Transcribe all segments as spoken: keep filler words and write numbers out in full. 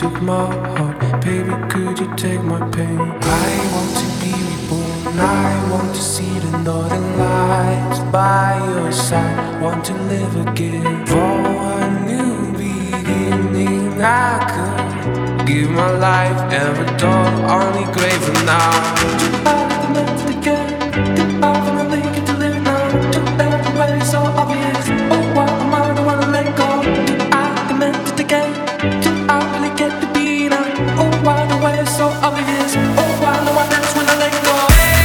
took my heart, baby, could you take my pain? I want to be reborn, I want to see the northern lights by your side, want to live again. For a new beginning, I could give my life every dawn, only grave and now. Too bad the meant again, too bad when I link it to live now. Too bad the way so obvious, oh why am I the one to let go? Too bad the meant it again, too bad really get to be now. Oh why the way so obvious, oh why no one else when I let go.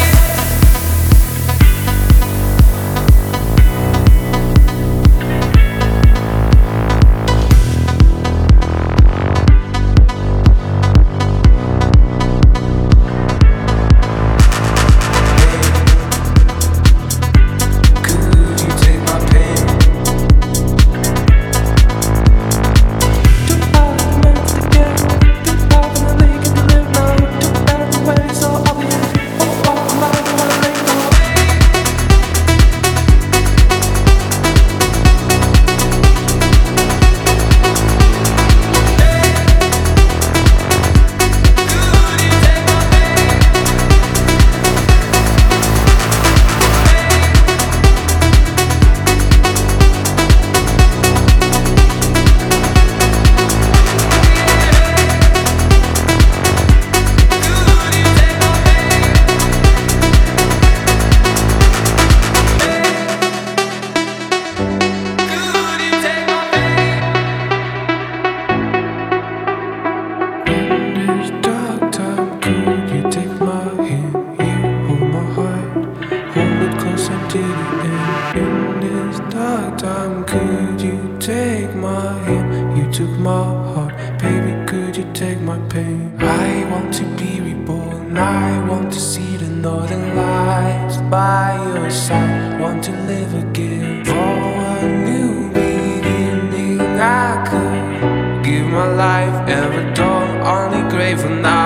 Could you take my hand? You took my heart, baby, could you take my pain? I want to be reborn, I want to see the northern lights by your side, want to live again. For a new beginning, I could give my life every dawn, only grave for now.